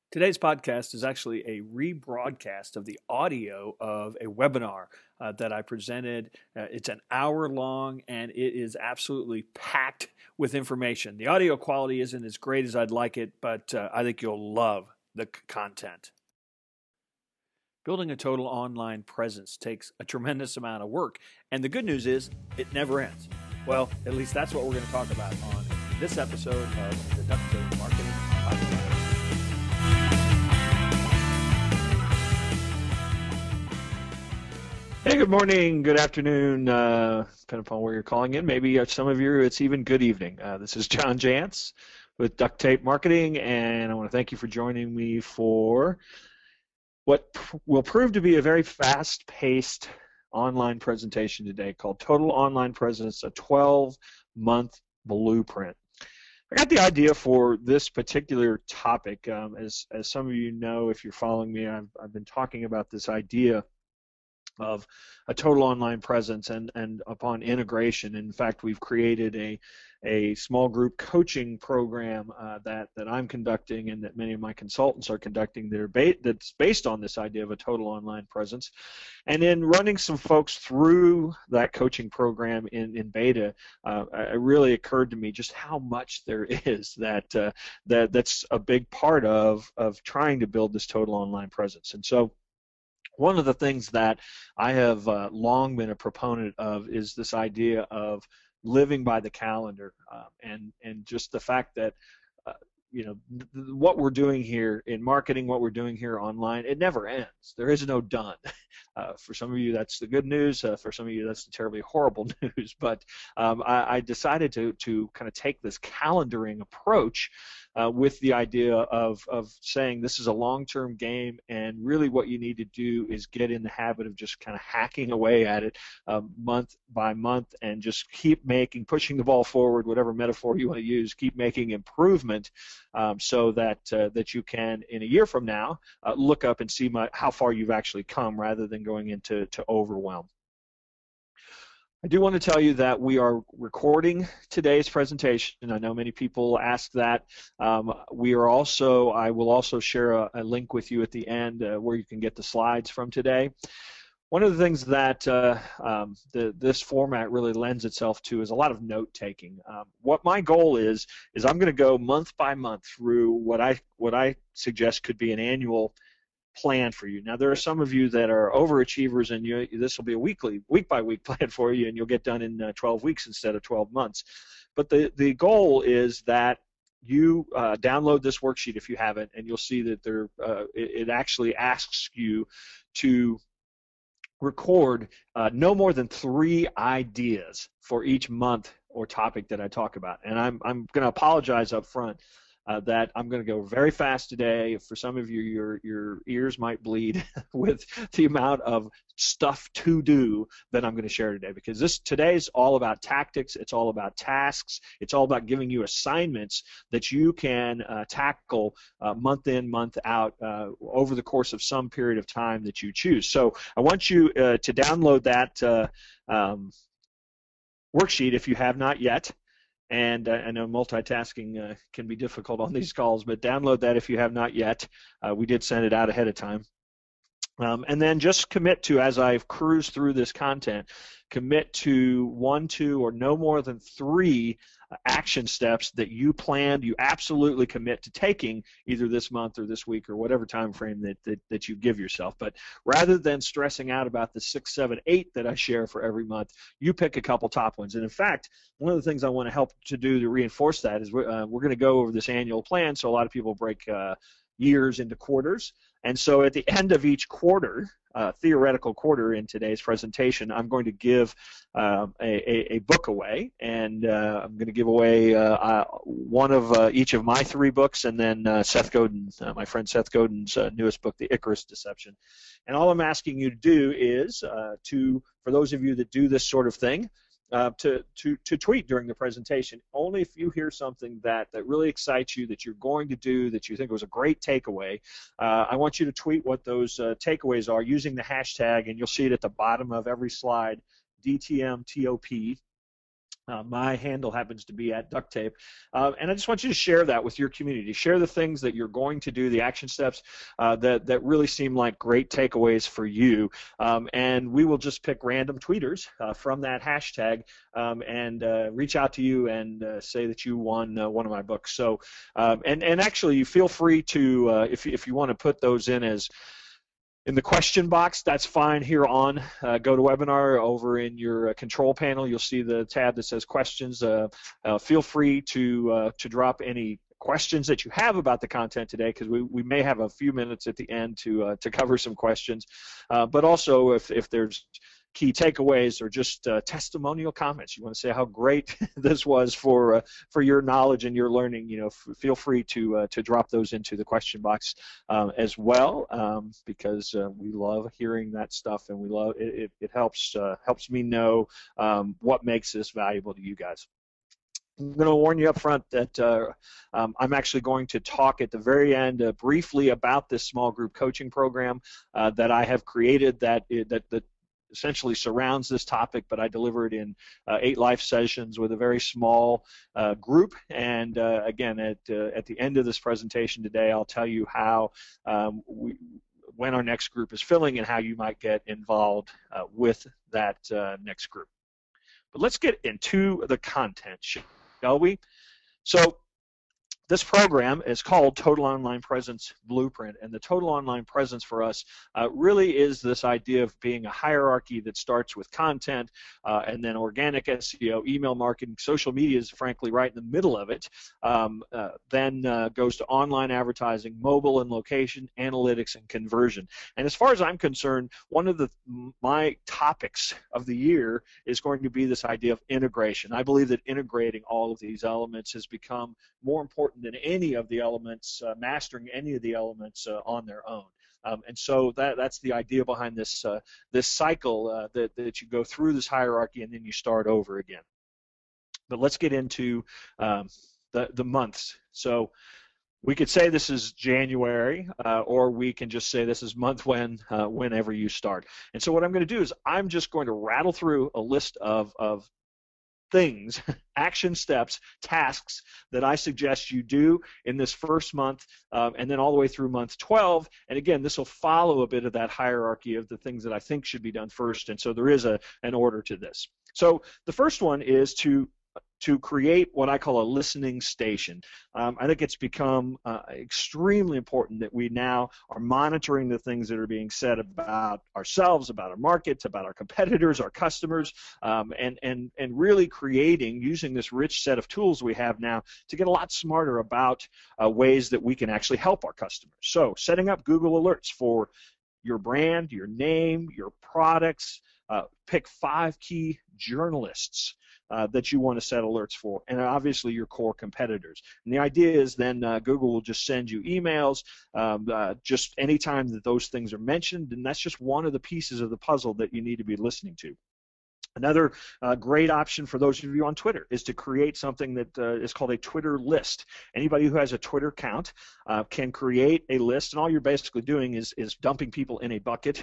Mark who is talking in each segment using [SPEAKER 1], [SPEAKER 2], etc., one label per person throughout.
[SPEAKER 1] Today's podcast is actually a rebroadcast of the audio of a webinar that I presented. It's an hour long and it is absolutely packed with information. The audio quality isn't as great as I'd like it, but I think you'll love the content. Building a total online presence takes a tremendous amount of work, and the good news is it never ends. Well, at least that's what we're going to talk about on this episode of the Duct Tape Marketing Podcast. Hey, good morning, good afternoon, depending upon where you're calling in. Maybe some of you, it's even good evening. This is John Jantsch with Duct Tape Marketing, and I want to thank you for joining me for what will prove to be a very fast-paced online presentation today called Total Online Presence, a 12-month blueprint. I got the idea for this particular topic. As some of you know, if you're following me, I've been talking about this idea of a total online presence and upon integration. In fact, we've created a small group coaching program that I'm conducting and that many of my consultants are conducting that's based on this idea of a total online presence. And in running some folks through that coaching program in beta, it really occurred to me just how much there is that's a big part of trying to build this total online presence. And so one of the things that I have long been a proponent of is this idea of living by the calendar, and just the fact that what we're doing here in marketing, what we're doing here online, it never ends. There is no done. For some of you, that's the good news. For some of you, that's the terribly horrible news. But I decided to kind of take this calendaring approach with the idea of saying this is a long-term game, and really what you need to do is get in the habit of just kind of hacking away at it month by month and just keep pushing the ball forward, whatever metaphor you want to use, keep making improvement so that you can, in a year from now, look up and see how far you've actually come rather than going into overwhelm. I do want to tell you that we are recording today's presentation. I know many people ask that. I will also share a link with you at the end where you can get the slides from today. One of the things that this format really lends itself to is a lot of note-taking. What my goal is I'm going to go month by month through what I suggest could be an annual plan for you. Now, there are some of you that are overachievers, and this will be a week-by-week plan for you, and you'll get done in 12 weeks instead of 12 months. But the goal is that you download this worksheet if you haven't, and you'll see that it actually asks you to record no more than 3 ideas for each month or topic that I talk about. And I'm going to apologize up front that I'm going to go very fast today. For some of you, your ears might bleed with the amount of stuff to do that I'm going to share today, because today's all about tactics. It's all about tasks. It's all about giving you assignments that you can tackle month in, month out over the course of some period of time that you choose. So I want you to download that worksheet if you have not yet. And I know multitasking can be difficult on these calls, but download that if you have not yet. We did send it out ahead of time. And then just commit to, as I've cruised through this content, commit to 1, 2, or no more than 3 action steps that you absolutely commit to taking either this month or this week or whatever time frame that you give yourself. But rather than stressing out about the 6, 7, 8 that I share for every month, you pick a couple top ones. And in fact, one of the things I want to help to do to reinforce that is we're going to go over this annual plan. So a lot of people break years into quarters. And so at the end of each quarter, theoretical quarter in today's presentation, I'm going to give a book away, and I'm going to give away one of each of my 3 books, and then Seth Godin, my friend Seth Godin's newest book, The Icarus Deception. And all I'm asking you to do is for those of you that do this sort of thing, to tweet during the presentation. Only if you hear something that really excites you, that you're going to do, that you think was a great takeaway, I want you to tweet what those takeaways are using the hashtag, and you'll see it at the bottom of every slide, DTMTOP. My handle happens to be at Duct Tape. And I just want you to share that with your community. Share the things that you're going to do, the action steps that really seem like great takeaways for you. And we will just pick random tweeters from that hashtag and reach out to you and say that you won one of my books. So, and actually, you feel free to, if you want to put those in the question box, that's fine here on GoToWebinar. Over in your control panel, you'll see the tab that says questions. Feel free to drop any questions that you have about the content today, because we may have a few minutes at the end to cover some questions. But also, if there's key takeaways or just testimonial comments, you want to say how great this was for your knowledge and your learning, feel free to drop those into the question box as well, because we love hearing that stuff, and we love it. It helps me know what makes this valuable to you guys. I'm going to warn you up front that I'm actually going to talk at the very end briefly about this small group coaching program that I have created that essentially surrounds this topic, but I deliver it in 8 live sessions with a very small group. And again, at the end of this presentation today, I'll tell you how when our next group is filling and how you might get involved with that next group. But let's get into the content, shall we? So this program is called Total Online Presence Blueprint, and the total online presence for us really is this idea of being a hierarchy that starts with content and then organic SEO, email marketing, social media is frankly right in the middle of it, then goes to online advertising, mobile and location, analytics, and conversion. And as far as I'm concerned, one of my topics of the year is going to be this idea of integration. I believe that integrating all of these elements has become more important than any of the elements, mastering any of the elements on their own. And so that's the idea behind this cycle that you go through this hierarchy and then you start over again. But let's get into the months. So we could say this is January, or we can just say this is month whenever you start. And so what I'm going to do is I'm just going to rattle through a list of things, action steps, tasks that I suggest you do in this first month, and then all the way through month 12. And again, this will follow a bit of that hierarchy of the things that I think should be done first. And so there is an order to this. So the first one is to create what I call a listening station. I think it's become extremely important that we now are monitoring the things that are being said about ourselves, about our markets, about our competitors, our customers, and really creating, using this rich set of tools we have now to get a lot smarter about ways that we can actually help our customers. So setting up Google Alerts for your brand, your name, your products, pick 5 key journalists that you want to set alerts for, and obviously your core competitors. And the idea is then Google will just send you emails just anytime that those things are mentioned, and that's just one of the pieces of the puzzle that you need to be listening to. Another great option for those of you on Twitter is to create something that is called a Twitter list. Anybody who has a Twitter account can create a list, and all you're basically doing is dumping people in a bucket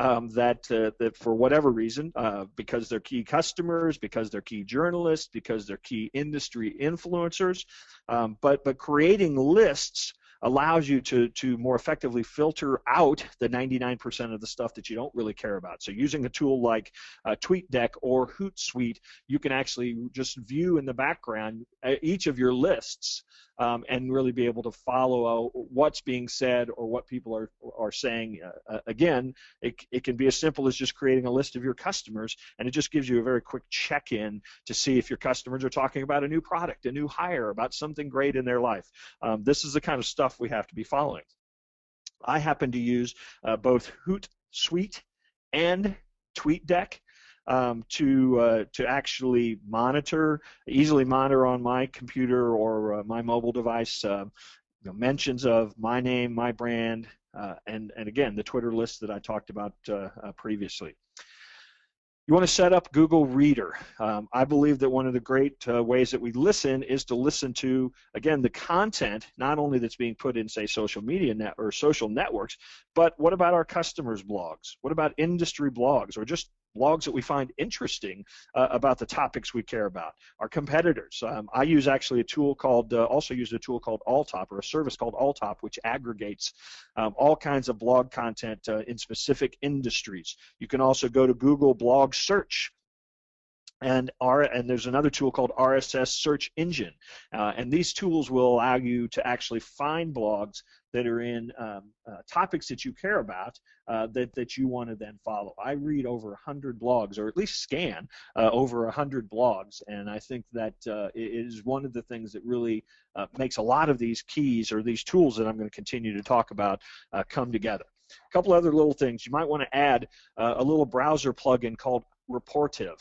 [SPEAKER 1] that for whatever reason, because they're key customers, because they're key journalists, because they're key industry influencers, but creating lists allows you to more effectively filter out the 99% of the stuff that you don't really care about. So using a tool like TweetDeck or Hootsuite, you can actually just view in the background each of your lists and really be able to follow what's being said or what people are saying. Again, it can be as simple as just creating a list of your customers, and it just gives you a very quick check-in to see if your customers are talking about a new product, a new hire, about something great in their life. This is the kind of stuff we have to be following. I happen to use both Hootsuite and TweetDeck to actually easily monitor on my computer or my mobile device mentions of my name, my brand, and again, the Twitter list that I talked about previously. You want to set up Google Reader. I believe that one of the great ways that we listen is to listen to, again, the content, not only that's being put in, say, social media or social networks, but what about our customers' blogs? What about industry blogs or just blogs that we find interesting about the topics we care about. Our competitors. I use actually a tool called, also use a tool called Alltop, or a service called Alltop, which aggregates all kinds of blog content in specific industries. You can also go to Google Blog Search, and there's another tool called RSS Search Engine, and these tools will allow you to actually find blogs that are in topics that you care about, that you want to then follow. I read over 100 blogs, or at least scan over 100 blogs, and I think that it is one of the things that really makes a lot of these keys, or these tools that I'm going to continue to talk about, come together. A couple other little things. You might want to add a little browser plugin called Reportive.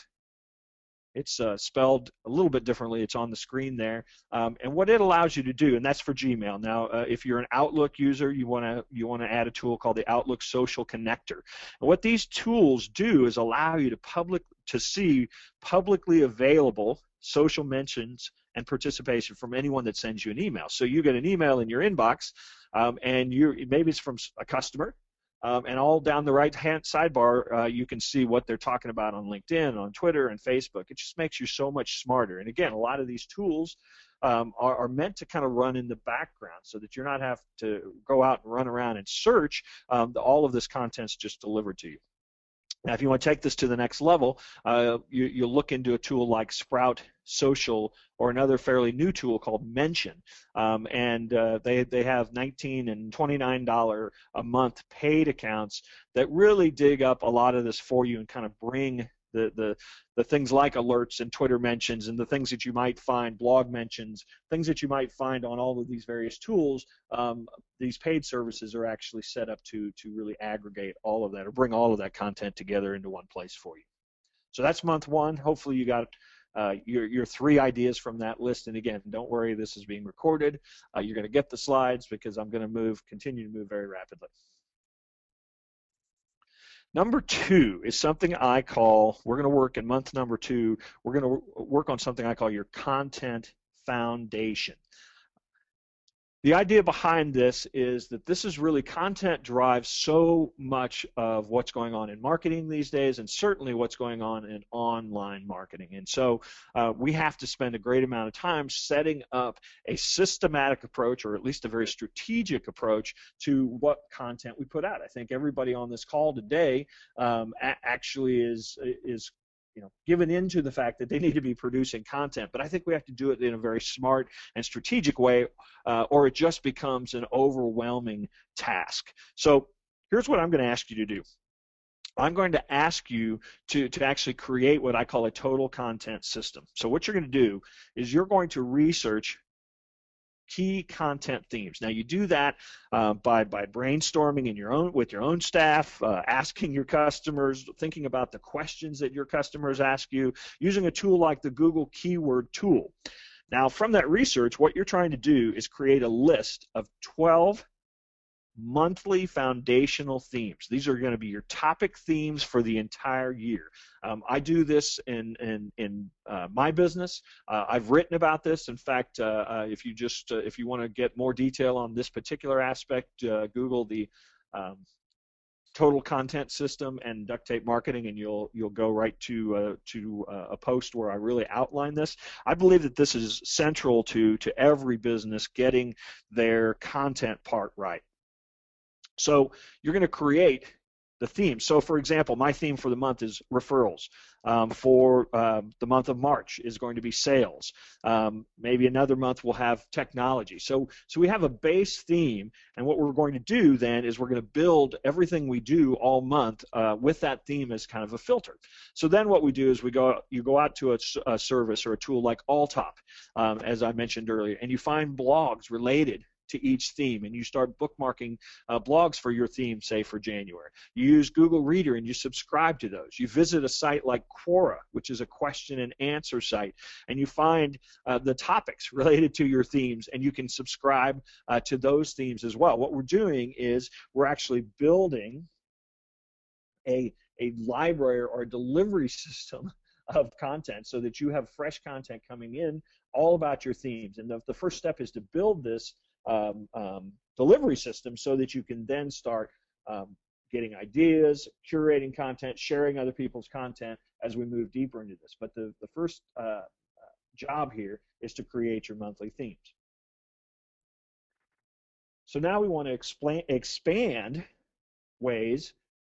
[SPEAKER 1] It's spelled a little bit differently. It's on the screen there, and what it allows you to do, and that's for Gmail. Now, if you're an Outlook user, you want to add a tool called the Outlook Social Connector. And what these tools do is allow you to see publicly available social mentions and participation from anyone that sends you an email. So you get an email in your inbox, and maybe it's from a customer. And all down the right-hand sidebar, you can see what they're talking about on LinkedIn, on Twitter, and Facebook. It just makes you so much smarter. And again, a lot of these tools are meant to kind of run in the background so that you're not have to go out and run around and search. All of this content's just delivered to you. Now, if you want to take this to the next level, you look into a tool like Sprout Social, or another fairly new tool called Mention, and they have $19 and $29 a month paid accounts that really dig up a lot of this for you and kind of bring the things like alerts and Twitter mentions and the things that you might find, blog mentions, things that you might find on all of these various tools. These paid services are actually set up to really aggregate all of that, or bring all of that content together into one place for you. So that's month one. Hopefully you got your 3 ideas from that list. And again, don't worry, this is being recorded. You're going to get the slides because I'm going to continue to move very rapidly. Number 2 is something I call, we're going to work in month number 2, we're going to work on something I call your content foundation. The idea behind this is that this is really, content drives so much of what's going on in marketing these days, and certainly what's going on in online marketing. And so we have to spend a great amount of time setting up a systematic approach, or at least a very strategic approach, to what content we put out. I think everybody on this call today actually is given into the fact that they need to be producing content, but I think we have to do it in a very smart and strategic way, or it just becomes an overwhelming task. So here's what I'm going to ask you to do. I'm going to ask you to actually create what I call a total content system. So what you're going to do is you're going to research key content themes. Now you do that by brainstorming with your own staff, asking your customers, thinking about the questions that your customers ask you, using a tool like the Google Keyword Tool. Now from that research, what you're trying to do is create a list of 12 monthly foundational themes. These are going to be your topic themes for the entire year. I do this in my business. I've written about this. In fact, if you want to get more detail on this particular aspect, Google the total content system and duct tape marketing, and you'll go right to a post where I really outline this. I believe that this is central to every business getting their content part right. So you're going to create the theme. So for example, my theme for the month is referrals. For the month of March is going to be sales. Maybe another month we'll have technology. So we have a base theme, and what we're going to do then is we're going to build everything we do all month with that theme as kind of a filter. So then what we do is you go out to a service or a tool like Alltop, as I mentioned earlier, and you find blogs related to each theme, and you start bookmarking blogs for your theme, say for January. You use Google Reader and you subscribe to those. You visit a site like Quora, which is a question and answer site, and you find the topics related to your themes, and you can subscribe to those themes as well. What we're doing is we're actually building a library or a delivery system of content so that you have fresh content coming in all about your themes. And the first step is to build this delivery system so that you can then start getting ideas, curating content, sharing other people's content as we move deeper into this. But the first job here is to create your monthly themes. So now we want to expand ways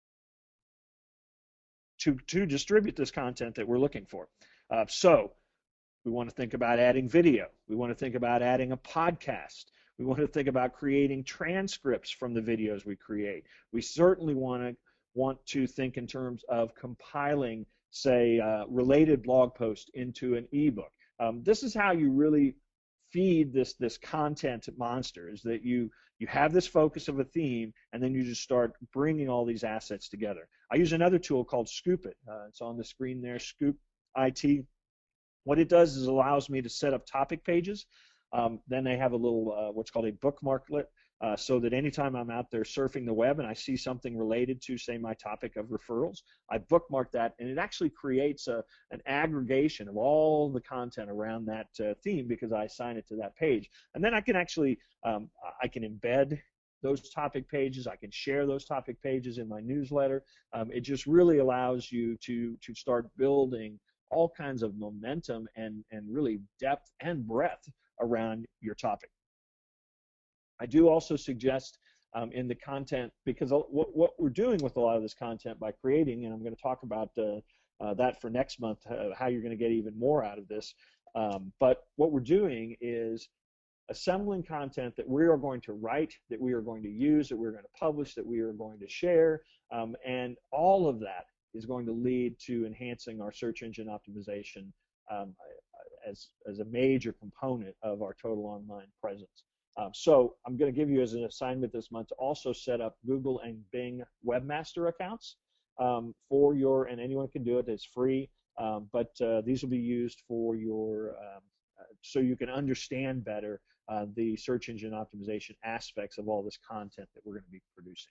[SPEAKER 1] to distribute this content that we're looking for. So we want to think about adding video. We want to think about adding a podcast. We want to think about creating transcripts from the videos we create. We certainly want to think in terms of compiling, say, related blog posts into an ebook. This is how you really feed this content monster, is that you have this focus of a theme, and then you just start bringing all these assets together. I use another tool called Scoop It. It's on the screen there, Scoop IT. What it does is allows me to set up topic pages. Then they have a little what's called a bookmarklet, so that anytime I'm out there surfing the web and I see something related to, say, my topic of referrals, I bookmark that, and it actually creates an aggregation of all the content around that theme because I assign it to that page. And then I can actually I can embed those topic pages. I can share those topic pages in my newsletter. It just really allows you to start building all kinds of momentum and really depth and breadth around your topic. I do also suggest in the content, because what we're doing with a lot of this content by creating, and I'm going to talk about that for next month, how you're going to get even more out of this, but what we're doing is assembling content that we are going to write, that we are going to use, that we're going to publish, that we are going to share, and all of that is going to lead to enhancing our search engine optimization as a major component of our total online presence. So I'm going to give you as an assignment this month to also set up Google and Bing Webmaster accounts for your, and anyone can do it, it's free, but these will be used for your, so you can understand better the search engine optimization aspects of all this content that we're going to be producing.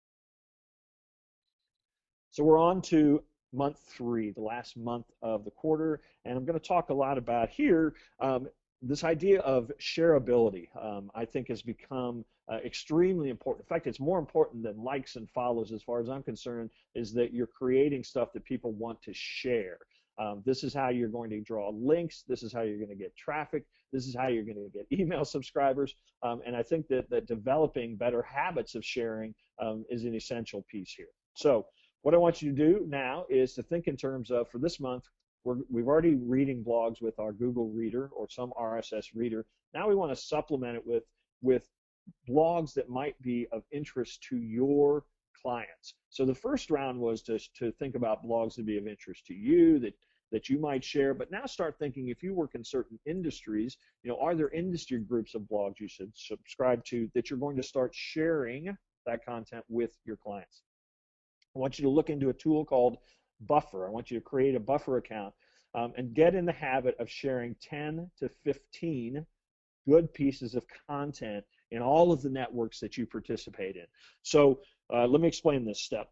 [SPEAKER 1] So we're on to month 3, the last month of the quarter, and I'm going to talk a lot about here this idea of shareability. I think has become extremely important. In fact, it's more important than likes and follows as far as I'm concerned, is that you're creating stuff that people want to share. This is how you're going to draw links. This is how you're going to get traffic. This is how you're going to get email subscribers. And I think that developing better habits of sharing is an essential piece here. So what I want you to do now is to think in terms of, for this month, we've already reading blogs with our Google Reader or some RSS reader. Now we want to supplement it with blogs that might be of interest to your clients. So the first round was to think about blogs that be of interest to you, that you might share, but now start thinking, if you work in certain industries, are there industry groups of blogs you should subscribe to that you're going to start sharing that content with your clients? I want you to look into a tool called Buffer. I want you to create a Buffer account and get in the habit of sharing 10 to 15 good pieces of content in all of the networks that you participate in. So let me explain this step.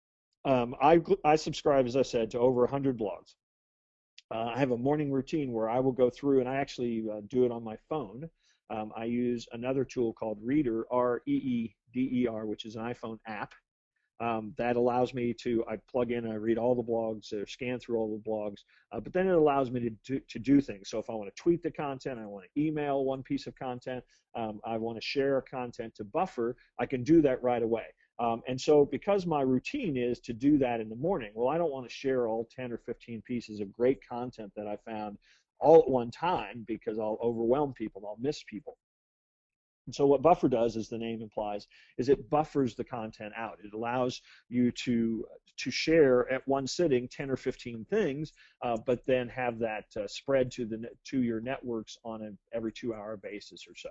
[SPEAKER 1] I subscribe, as I said, to over 100 blogs. I have a morning routine where I will go through, and I actually do it on my phone. I use another tool called Reeder, R-E-E-D-E-R, which is an iPhone app. That allows me to, I plug in, I read all the blogs, or scan through all the blogs, but then it allows me to do things. So if I want to tweet the content, I want to email one piece of content, I want to share content to Buffer, I can do that right away. And so because my routine is to do that in the morning, well, I don't want to share all 10 or 15 pieces of great content that I found all at one time, because I'll overwhelm people, I'll miss people. And so what Buffer does, as the name implies, is it buffers the content out. It allows you to share at one sitting 10 or 15 things, but then have that spread to your networks on an every 2-hour basis or so.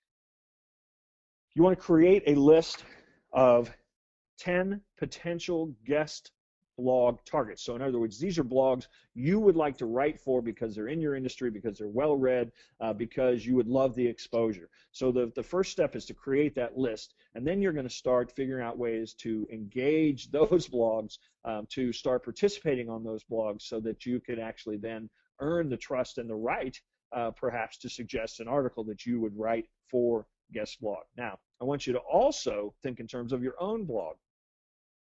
[SPEAKER 1] You want to create a list of 10 potential guest blog targets. So in other words, these are blogs you would like to write for because they're in your industry, because they're well read, because you would love the exposure. So the first step is to create that list, and then you're going to start figuring out ways to engage those blogs, to start participating on those blogs, so that you could actually then earn the trust and the right perhaps to suggest an article that you would write for guest blog. Now, I want you to also think in terms of your own blog.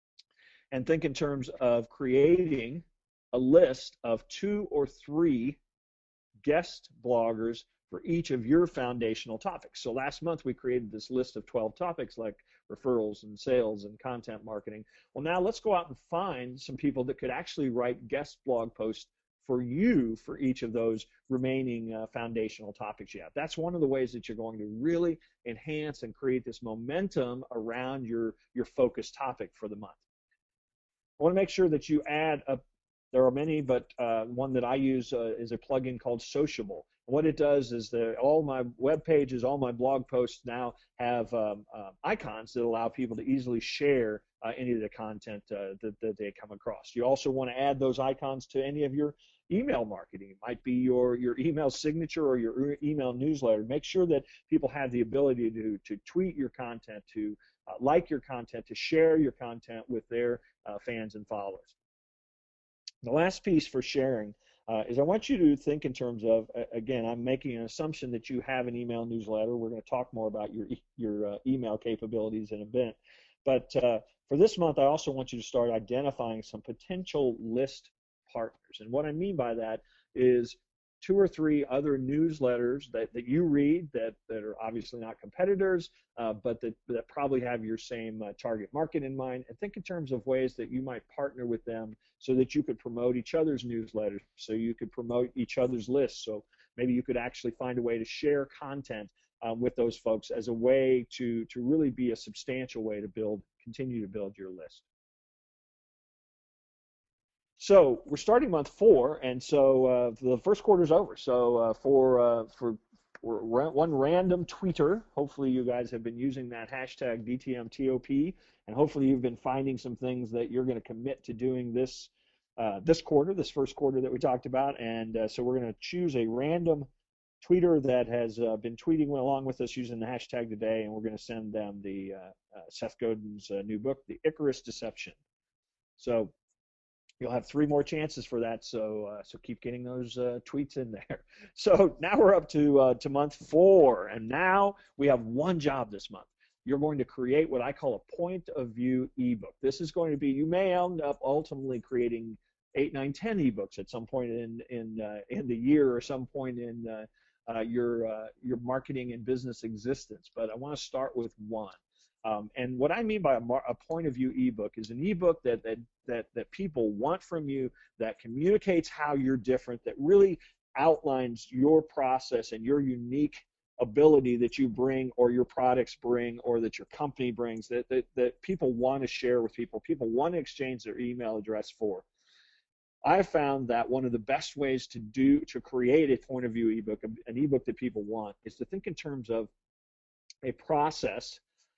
[SPEAKER 1] and think in terms of creating a list of 2 or 3 guest bloggers for each of your foundational topics. So last month we created this list of 12 topics like referrals and sales and content marketing. Well, now let's go out and find some people that could actually write guest blog posts for you for each of those remaining foundational topics you have. That's one of the ways that you're going to really enhance and create this momentum around your focus topic for the month. I want to make sure that you add a, there are many, but one that I use is a plugin called Sociable. What it does is that all my web pages, all my blog posts now have icons that allow people to easily share any of the content that they come across. You also want to add those icons to any of your email marketing. It might be your email signature or your email newsletter. Make sure that people have the ability to tweet your content, to like your content, to share your content with their fans and followers. The last piece for sharing is I want you to think in terms of, again, I'm making an assumption that you have an email newsletter. We're going to talk more about your email capabilities in a bit. But for this month, I also want you to start identifying some potential list partners. And what I mean by that is 2 or 3 other newsletters that you read that are obviously not competitors, but that probably have your same target market in mind, and think in terms of ways that you might partner with them so that you could promote each other's newsletters, so you could promote each other's lists. So maybe you could actually find a way to share content with those folks as a way to really be a substantial way to continue to build your list. So we're starting month 4, and so the first quarter's over. So for one random tweeter, hopefully you guys have been using that hashtag DTMTOP, and hopefully you've been finding some things that you're going to commit to doing this quarter, this first quarter that we talked about. And so we're going to choose a random tweeter that has been tweeting along with us using the hashtag today, and we're going to send them the Seth Godin's new book, The Icarus Deception. So you'll have 3 more chances for that, so keep getting those tweets in there. So now we're up to month 4, and now we have one job this month. You're going to create what I call a point of view ebook. This is going to be, you may end up ultimately creating 8, 9, 10 ebooks at some point in the year or some point in your marketing and business existence, but I want to start with one. And what I mean by a point of view ebook is an ebook that people want from you, that communicates how you're different, that really outlines your process and your unique ability that you bring, or your products bring, or that your company brings, that people want to share with people want to exchange their email address for. I found that one of the best ways to create a point of view ebook, an ebook that people want, is to think in terms of a process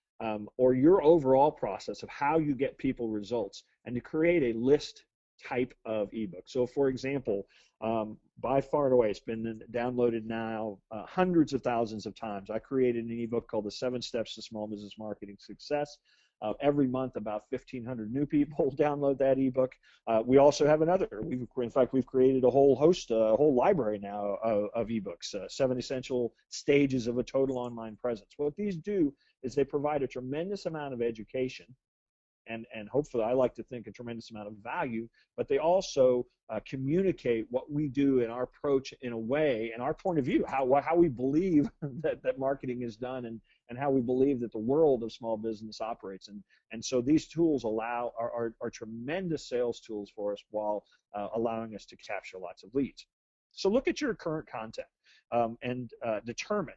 [SPEAKER 1] or your overall process of how you get people results, and to create a list type of ebook. So for example, by far and away, it's been downloaded now hundreds of thousands of times. I created an ebook called The 7 Steps to Small Business Marketing Success. Every month, about 1,500 new people download that ebook. We also have another. In fact, we've created a whole library now of ebooks, 7 Essential Stages of a Total Online Presence. What these do is they provide a tremendous amount of education, and hopefully I like to think a tremendous amount of value, but they also communicate what we do in our approach in a way, and our point of view, how we believe that marketing is done, and how we believe that the world of small business operates. And so these tools are tremendous sales tools for us, while allowing us to capture lots of leads. So look at your current content and determine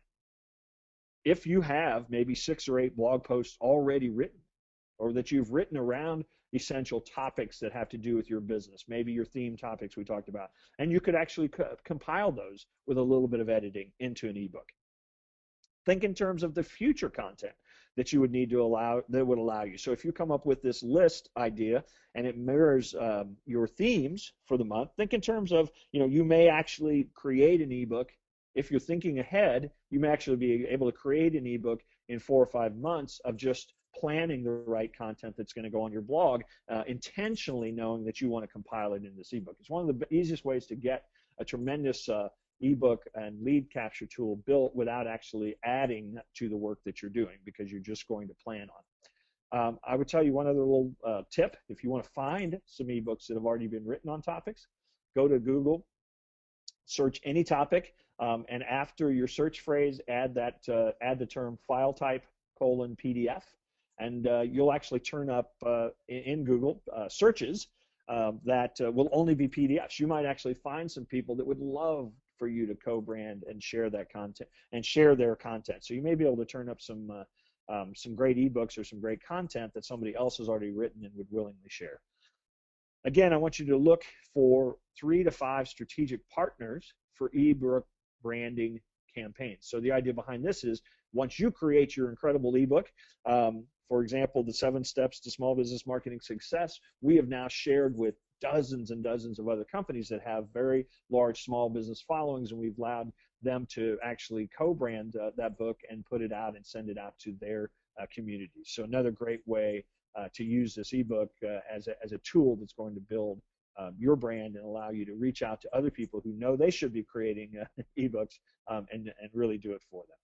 [SPEAKER 1] if you have maybe 6 or 8 blog posts already written, or that you've written around essential topics that have to do with your business, maybe your theme topics we talked about, and you could actually compile those with a little bit of editing into an ebook. Think in terms of the future content that you would need to would allow you. So if you come up with this list idea and it mirrors your themes for the month, think in terms of, you may actually create an ebook. If you're thinking ahead, you may actually be able to create an ebook in 4 or 5 months of just planning the right content that's going to go on your blog, intentionally knowing that you want to compile it in this ebook. It's one of the easiest ways to get a tremendous ebook and lead capture tool built without actually adding to the work that you're doing, because you're just going to plan on it. I would tell you one other little tip. If you want to find some ebooks that have already been written on topics, go to Google, search any topic, and after your search phrase, add the term file type :PDF, and you'll actually turn up in Google searches that will only be PDFs. You might actually find some people that would love for you to co-brand and share that content and share their content. So you may be able to turn up some great ebooks or some great content that somebody else has already written and would willingly share. Again, I want you to look for 3 to 5 strategic partners for ebook branding campaigns. So the idea behind this is once you create your incredible ebook, for example, the 7 Steps to Small Business Marketing Success, we have now shared with dozens and dozens of other companies that have very large small business followings, and we've allowed them to actually co-brand that book and put it out and send it out to their communities. So another great way to use this ebook as a tool that's going to build your brand and allow you to reach out to other people who know they should be creating ebooks and really do it for them.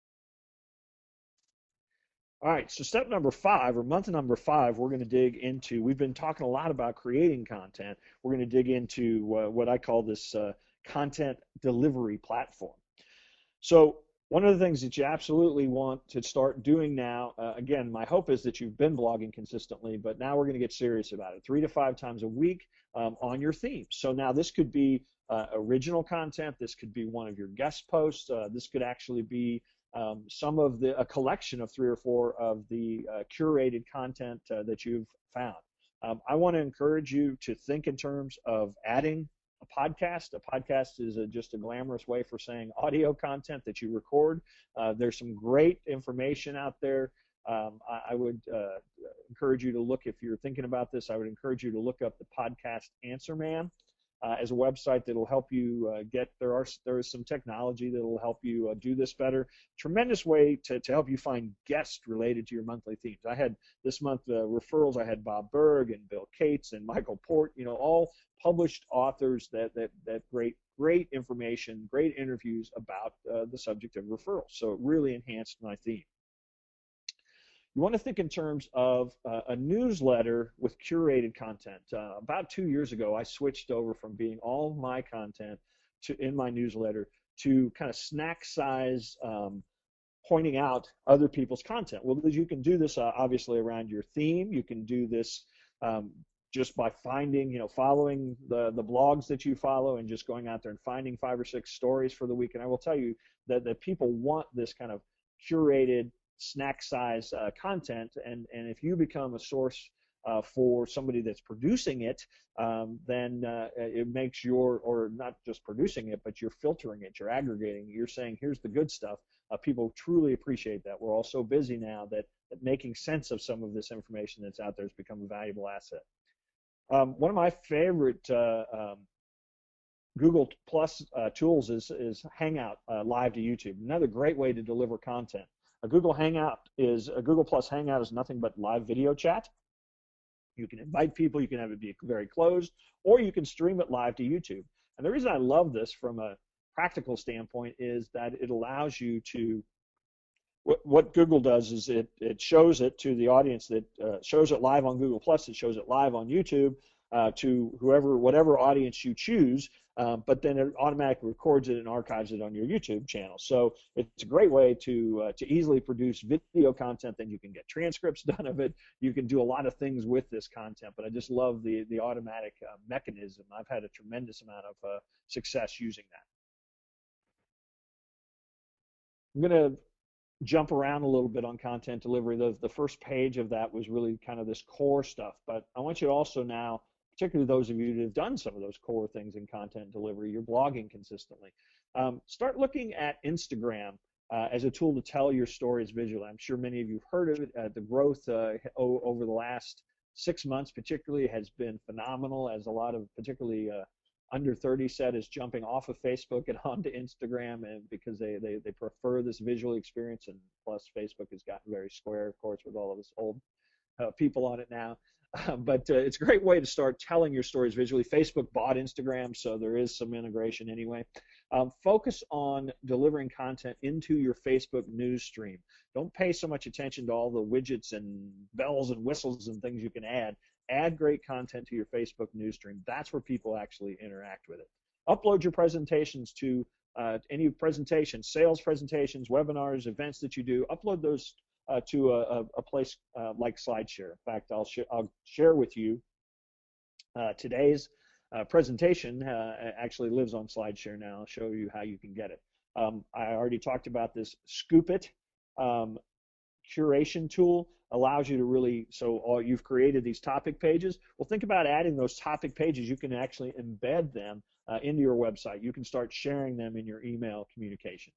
[SPEAKER 1] All right, so step number 5, or month number 5, we're going to dig into, we've been talking a lot about creating content. We're going to dig into what I call this content delivery platform. So one of the things that you absolutely want to start doing now, again, my hope is that you've been blogging consistently, but now we're going to get serious about it, 3 to 5 times a week on your themes. So now this could be original content, this could be one of your guest posts, this could actually be some of a collection of 3 or 4 of the curated content that you've found. I want to encourage you to think in terms of adding a podcast. A podcast is just a glamorous way for saying audio content that you record. There's some great information out there. I would encourage you to look, if you're thinking about this, I would encourage you to look up the Podcast Answer Man as a website that will help you there is some technology that will help you do this better. Tremendous way to help you find guests related to your monthly themes. I had this month referrals. I had Bob Berg and Bill Cates and Michael Port, all published authors that great information, great interviews about the subject of referrals. So it really enhanced my theme. You want to think in terms of a newsletter with curated content. About 2 years ago, I switched over from being all my content in my newsletter to kind of snack size, pointing out other people's content. Well, you can do this obviously around your theme. You can do this just by following the blogs that you follow and just going out there and finding 5 or 6 stories for the week. And I will tell you that people want this kind of curated snack size content, and if you become a source for somebody that's producing it, then it makes or not just producing it, but you're filtering it, you're aggregating, you're saying here's the good stuff. People truly appreciate that. We're all so busy now that making sense of some of this information that's out there has become a valuable asset. One of my favorite Google Plus tools is Hangout live to YouTube. Another great way to deliver content. A Google Plus Hangout is nothing but live video chat. You can invite people, you can have it be very closed, or you can stream it live to YouTube. And the reason I love this from a practical standpoint is that it allows you to, what Google does is it shows it to the audience that shows it live on Google Plus, it shows it live on YouTube to whatever audience you choose, but then it automatically records it and archives it on your YouTube channel. So it's a great way to easily produce video content. Then you can get transcripts done of it. You can do a lot of things with this content, but I just love the automatic mechanism. I've had a tremendous amount of success using that. I'm going to jump around a little bit on content delivery. The first page of that was really kind of this core stuff, but I want you to also now, particularly those of you that have done some of those core things in content delivery, you're blogging consistently. Start looking at Instagram as a tool to tell your stories visually. I'm sure many of you have heard of it. The growth over the last 6 months particularly has been phenomenal, as a lot of particularly under 30 set is jumping off of Facebook and onto Instagram, and because they prefer this visual experience, and plus Facebook has gotten very square, of course, with all of this old people on it now. But it's a great way to start telling your stories visually. Facebook bought Instagram, so there is some integration anyway. Focus on delivering content into your Facebook news stream. Don't pay so much attention to all the widgets and bells and whistles and things you can add. Add great content to your Facebook news stream. That's where people actually interact with it. Upload your presentations to any presentations, sales presentations, webinars, events that you do. Upload those to a place like SlideShare. In fact, I'll share with you today's presentation actually lives on SlideShare now. I'll show you how you can get it. I already talked about this Scoop.it curation tool. Allows you to really, so you've created these topic pages. Well, think about adding those topic pages. You can actually embed them into your website. You can start sharing them in your email communications.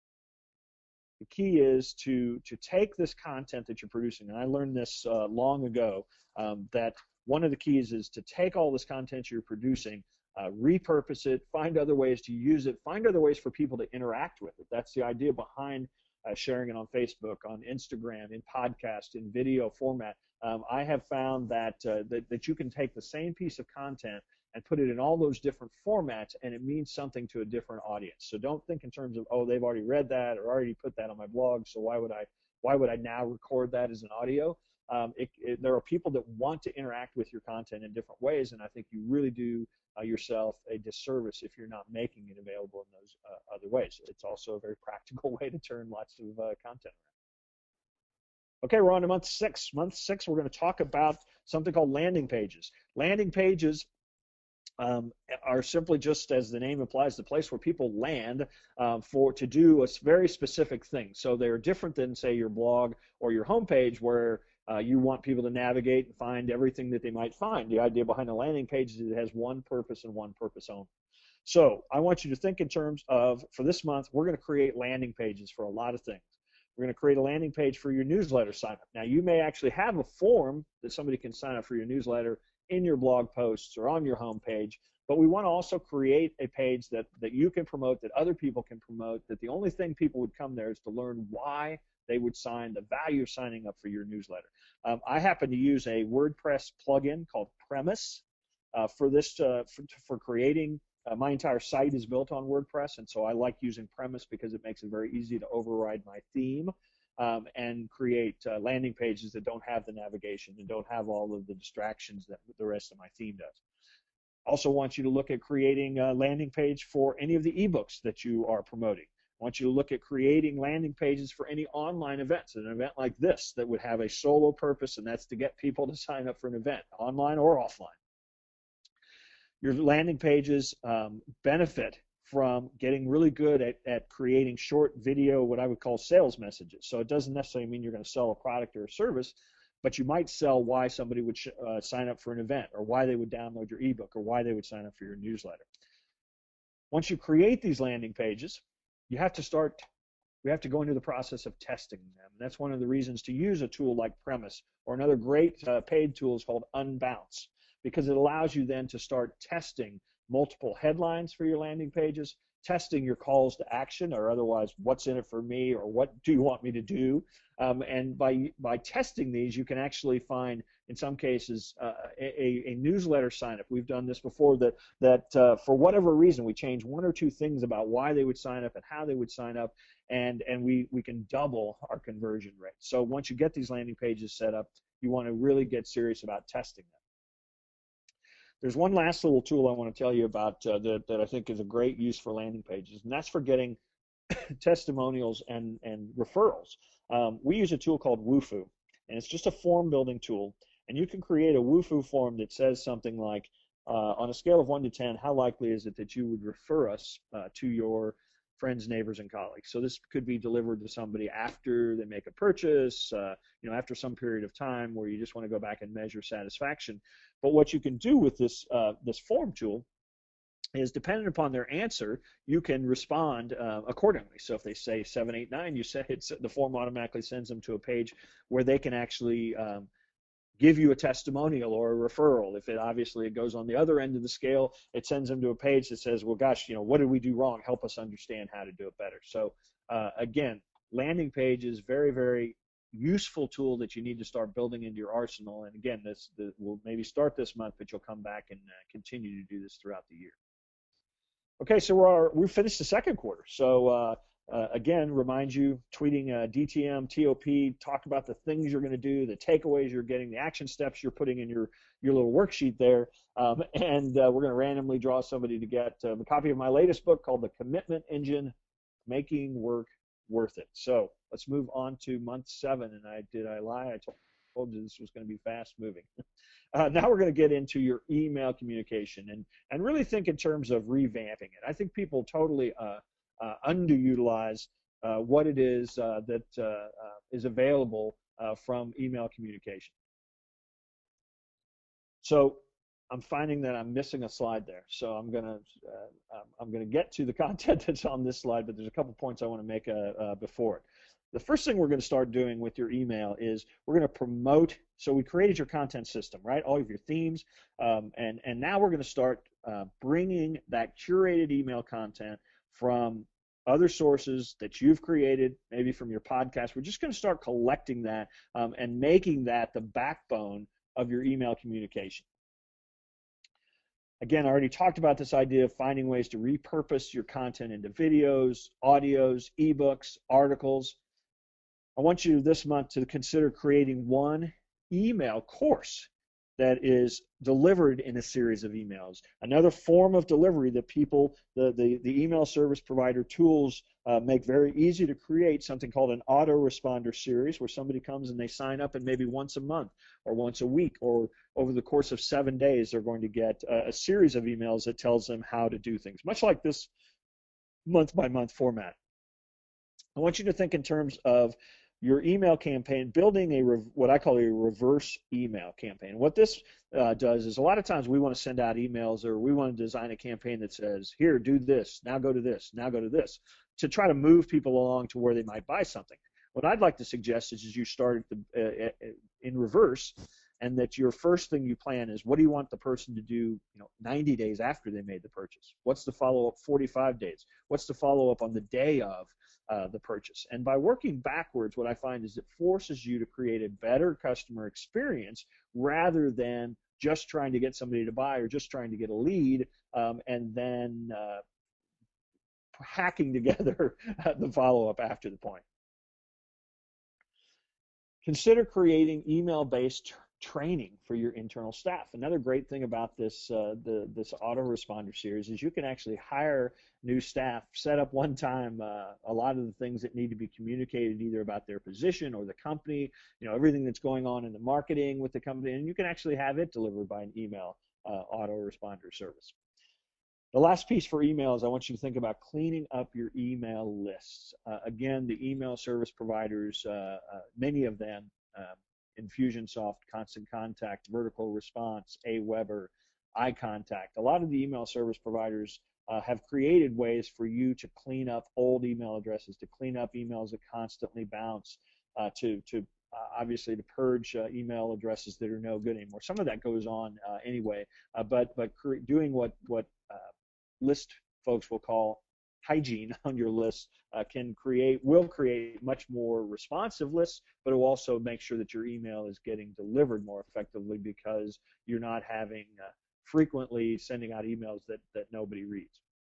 [SPEAKER 1] The key is to take this content that you're producing, and I learned this long ago, that one of the keys is to take all this content you're producing, repurpose it, find other ways to use it, find other ways for people to interact with it. That's the idea behind sharing it on Facebook, on Instagram, in podcast, in video format. I have found that you can take the same piece of content and put it in all those different formats, and it means something to a different audience. So don't think in terms of, oh, they've already read that or already put that on my blog, so why would I now record that as an audio? There are people that want to interact with your content in different ways, and I think you really do yourself a disservice if you're not making it available in those other ways. It's also a very practical way to turn lots of content around. Okay, we're on to month 6. Month 6, we're going to talk about something called landing pages. Landing pages are simply, just as the name implies, the place where people land to do a very specific thing. So they're different than, say, your blog or your homepage, where you want people to navigate and find everything that they might find. The idea behind a landing page is it has one purpose and one purpose only. So I want you to think in terms of, for this month, we're going to create landing pages for a lot of things. We're going to create a landing page for your newsletter sign up. Now, you may actually have a form that somebody can sign up for your newsletter in your blog posts or on your homepage, but we want to also create a page that you can promote, that other people can promote, that the only thing people would come there is to learn why they would sign, the value of signing up for your newsletter. I happen to use a WordPress plugin called Premise for this, for creating. My entire site is built on WordPress, and so I like using Premise because it makes it very easy to override my theme and create landing pages that don't have the navigation and don't have all of the distractions that the rest of my theme does. Also want you to look at creating a landing page for any of the ebooks that you are promoting. I want you to look at creating landing pages for any online events. An event like this that would have a solo purpose, and that's to get people to sign up for an event, online or offline. Your landing pages benefit from getting really good at creating short video, what I would call sales messages. So it doesn't necessarily mean you're going to sell a product or a service, but you might sell why somebody would sign up for an event, or why they would download your ebook, or why they would sign up for your newsletter. Once you create these landing pages, we have to go into the process of testing them. And that's one of the reasons to use a tool like Premise, or another great paid tool is called Unbounce, because it allows you then to start testing multiple headlines for your landing pages, testing your calls to action, or otherwise, what's in it for me, or what do you want me to do? And by testing these, you can actually find, in some cases, a newsletter sign up. We've done this before, that for whatever reason, we change one or two things about why they would sign up and how they would sign up, and we can double our conversion rate. So once you get these landing pages set up, you want to really get serious about testing them. There's one last little tool I want to tell you about that I think is a great use for landing pages, and that's for getting testimonials and referrals. We use a tool called Wufoo, and it's just a form building tool, and you can create a Wufoo form that says something like, on a scale of 1 to 10, how likely is it that you would refer us to your friends, neighbors, and colleagues? So this could be delivered to somebody after they make a purchase, after some period of time where you just want to go back and measure satisfaction. But what you can do with this form tool is, dependent upon their answer, you can respond accordingly. So if they say 7, 8, 9, you say the form automatically sends them to a page where they can actually give you a testimonial or a referral. If it goes on the other end of the scale, it sends them to a page that says, well, gosh, what did we do wrong? Help us understand how to do it better. So again, landing pages, very, very useful tool that you need to start building into your arsenal. And again, we'll maybe start this month, but you'll come back and continue to do this throughout the year. Okay, so we finished the second quarter. So again, remind you, tweeting DTM, TOP, talk about the things you're going to do, the takeaways you're getting, the action steps you're putting in your little worksheet there. And we're going to randomly draw somebody to get a copy of my latest book called The Commitment Engine, Making Work Worth It. So let's move on to month 7. And did I lie? I told you this was going to be fast moving. Now we're going to get into your email communication and really think in terms of revamping it. I think people totally underutilize what it is that is available from email communication. So I'm finding that I'm missing a slide there. So I'm going to get to the content that's on this slide, but there's a couple points I want to make before it. The first thing we're going to start doing with your email is we're going to promote. So we created your content system, right? All of your themes, and now we're going to start bringing that curated email content from other sources that you've created, maybe from your podcast. We're just going to start collecting that and making that the backbone of your email communication. Again, I already talked about this idea of finding ways to repurpose your content into videos, audios, ebooks, articles. I want you this month to consider creating one email course that is delivered in a series of emails. Another form of delivery that people, the email service provider tools make very easy to create, something called an autoresponder series, where somebody comes and they sign up, and maybe once a month or once a week or over the course of 7 days, they're going to get a series of emails that tells them how to do things, much like this month-by-month format. I want you to think in terms of your email campaign, building what I call a reverse email campaign. What this does is a lot of times we want to send out emails, or we want to design a campaign that says, here, do this, now go to this, now go to this, to try to move people along to where they might buy something. What I'd like to suggest is you start in reverse, and that your first thing you plan is, what do you want the person to do 90 days after they made the purchase? What's the follow-up 45 days? What's the follow-up on the day of the purchase? And by working backwards, what I find is it forces you to create a better customer experience rather than just trying to get somebody to buy or just trying to get a lead and then hacking together the follow-up after the point. Consider creating email-based training for your internal staff. Another great thing about this autoresponder series is you can actually hire new staff, set up one time a lot of the things that need to be communicated either about their position or the company, everything that's going on in the marketing with the company, and you can actually have it delivered by an email autoresponder service. The last piece for emails, I want you to think about cleaning up your email lists. Again, the email service providers, many of them, Infusionsoft, Constant Contact, Vertical Response, Aweber, iContact. A lot of the email service providers have created ways for you to clean up old email addresses, to clean up emails that constantly bounce, obviously to purge email addresses that are no good anymore. Some of that goes on anyway, but doing what list folks will call hygiene on your list will create much more responsive lists, but it will also make sure that your email is getting delivered more effectively because you're not having frequently sending out emails that nobody reads.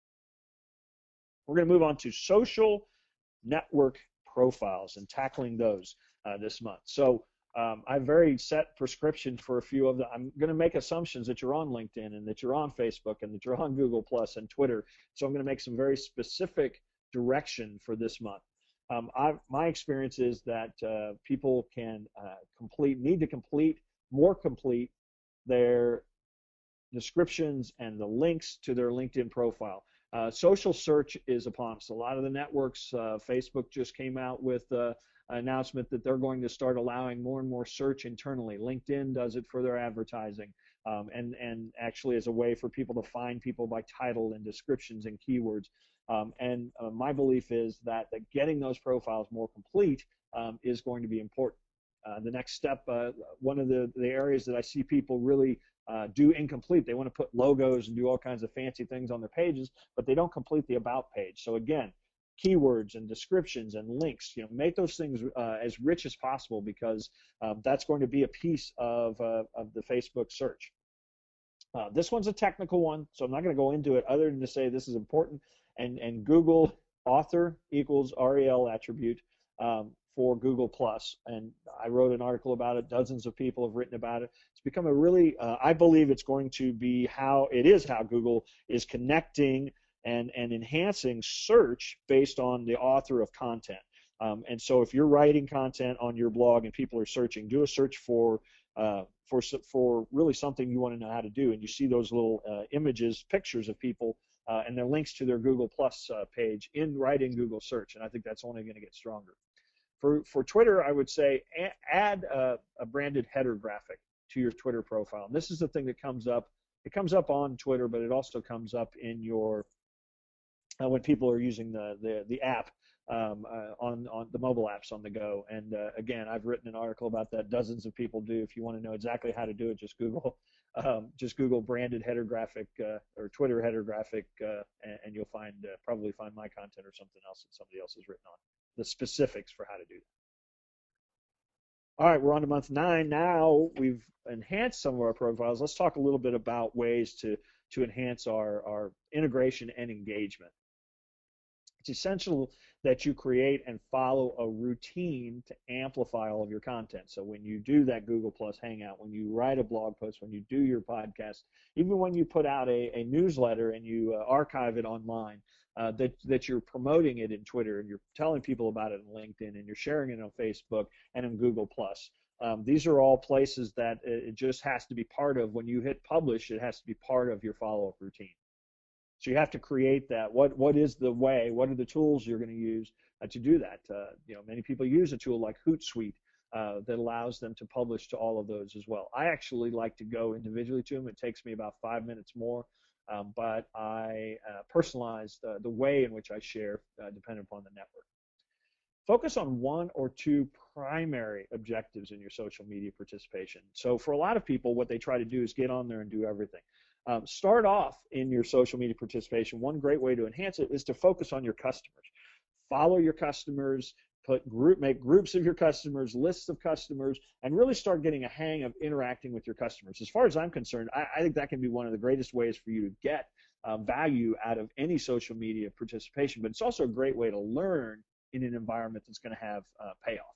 [SPEAKER 1] We're going to move on to social network profiles and tackling those this month. So I've very set prescriptions for a few of them. I'm going to make assumptions that you're on LinkedIn and that you're on Facebook and that you're on Google Plus and Twitter. So I'm going to make some very specific direction for this month. My experience is that people can need to complete their descriptions and the links to their LinkedIn profile. Social search is upon us. A lot of the networks, Facebook just came out with announcement that they're going to start allowing more and more search internally. LinkedIn does it for their advertising, and actually as a way for people to find people by title and descriptions and keywords. My belief is that getting those profiles more complete is going to be important. The next step, one of the areas that I see people really do incomplete, they want to put logos and do all kinds of fancy things on their pages, but they don't complete the about page. So again, keywords and descriptions and links. Make those things as rich as possible, because that's going to be a piece of the Facebook search. This one's a technical one, so I'm not going to go into it other than to say this is important. And Google author equals REL attribute for Google Plus. And I wrote an article about it. Dozens of people have written about it. It's become a really, I believe it's going to be how Google is connecting and enhancing search based on the author of content. And so if you're writing content on your blog and people are searching, do a search for really something you want to know how to do, and you see those little images, pictures of people, and their links to their Google Plus page right in Google search, and I think that's only going to get stronger. For Twitter, I would say add a branded header graphic to your Twitter profile. And this is the thing that comes up. It comes up on Twitter, but it also comes up in your when people are using the app on the mobile apps on the go. And again, I've written an article about that. Dozens of people do. If you want to know exactly how to do it, just Google branded header graphic or Twitter header graphic, and you'll probably find my content or something else that somebody else has written on the specifics for how to do that. All right, we're on to month 9 now. We've enhanced some of our profiles. Let's talk a little bit about ways to enhance our integration and engagement. It's essential that you create and follow a routine to amplify all of your content. So when you do that Google Plus Hangout, when you write a blog post, when you do your podcast, even when you put out a newsletter and you archive it online, that you're promoting it in Twitter, and you're telling people about it on LinkedIn, and you're sharing it on Facebook and in Google Plus. These are all places that it just has to be part of. When you hit publish, it has to be part of your follow-up routine. So you have to create that. What is the way? What are the tools you're going to use to do that? Many people use a tool like Hootsuite that allows them to publish to all of those as well. I actually like to go individually to them. It takes me about 5 minutes more, but I personalize the way in which I share depending upon the network. Focus on 1 or 2 primary objectives in your social media participation. So for a lot of people, what they try to do is get on there and do everything. Start off in your social media participation. One great way to enhance it is to focus on your customers. Follow your customers, make groups of your customers, lists of customers, and really start getting a hang of interacting with your customers. As far as I'm concerned, I think that can be one of the greatest ways for you to get value out of any social media participation, but it's also a great way to learn in an environment that's going to have payoff.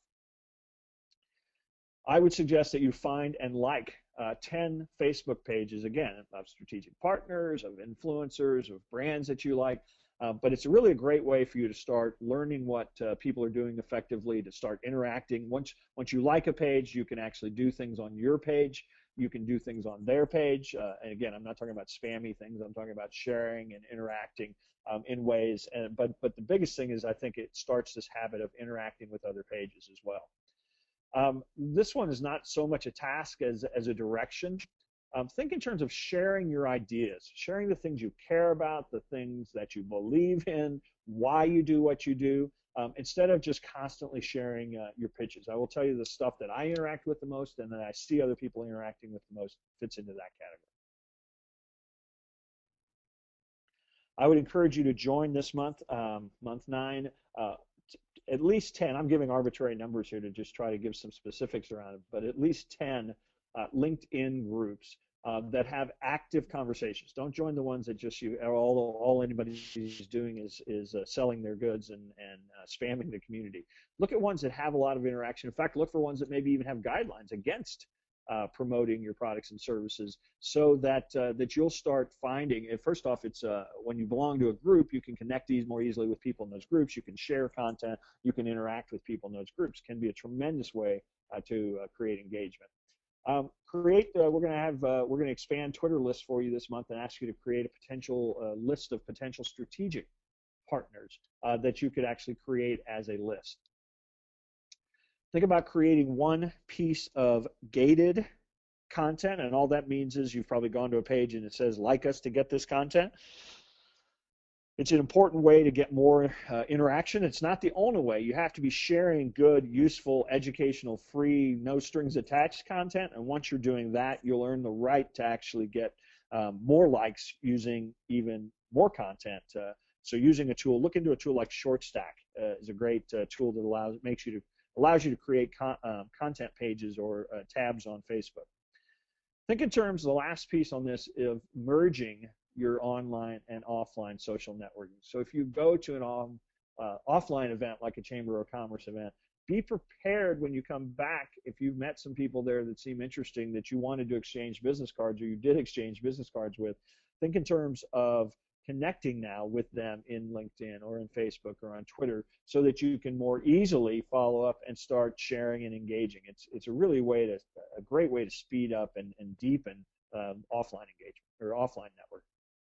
[SPEAKER 1] I would suggest that you find and like 10 Facebook pages, again, of strategic partners, of influencers, of brands that you like. But it's really a great way for you to start learning what people are doing effectively, to start interacting. Once you like a page, you can actually do things on your page. You can do things on their page. And again, I'm not talking about spammy things. I'm talking about sharing and interacting in ways. But the biggest thing is I think it starts this habit of interacting with other pages as well. This one is not so much a task as a direction. Think in terms of sharing your ideas, sharing the things you care about, the things that you believe in, why you do what you do, instead of just constantly sharing your pitches. I will tell you the stuff that I interact with the most and that I see other people interacting with the most fits into that category. I would encourage you to join this month, month 9, at least 10. I'm giving arbitrary numbers here to just try to give some specifics around it, but at least 10 LinkedIn groups that have active conversations. Don't join the ones that just all anybody is doing is selling their goods and spamming the community. Look at ones that have a lot of interaction. In fact, look for ones that maybe even have guidelines against promoting your products and services, so that that you'll start finding. First off, it's when you belong to a group, you can connect more easily with people in those groups. You can share content. You can interact with people in those groups. Can be a tremendous way to create engagement. We're going to expand Twitter lists for you this month and ask you to create a potential list of potential strategic partners that you could actually create as a list. Think about creating one piece of gated content, and all that means is you've probably gone to a page and it says like us to get this content. It's an important way to get more interaction. It's not the only way. You have to be sharing good, useful, educational, free, no strings attached content, and once you're doing that, you'll earn the right to actually get more likes using even more content. So using a tool, look into a tool like ShortStack is a great tool that allows you to create content pages or tabs on Facebook. Think in terms of the last piece on this of merging your online and offline social networking. So if you go to an offline event like a Chamber of Commerce event, be prepared when you come back, if you've met some people there that seem interesting that you wanted to exchange business cards or you did exchange business cards with, think in terms of connecting now with them in LinkedIn or in Facebook or on Twitter so that you can more easily follow up and start sharing and engaging. It's a great way to speed up and deepen offline engagement or offline network.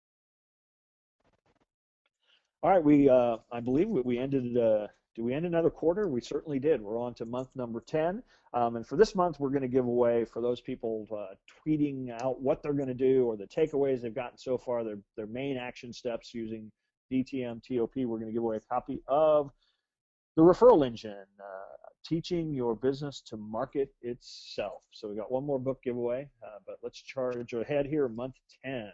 [SPEAKER 1] All right, I believe we ended. Did we end another quarter? We certainly did. We're on to month number 10. And for this month, we're going to give away, for those people tweeting out what they're going to do or the takeaways they've gotten so far, their main action steps using DTM TOP, we're going to give away a copy of the Referral Engine, Teaching Your Business to Market Itself. So we got one more book giveaway, but let's charge ahead here, month 10.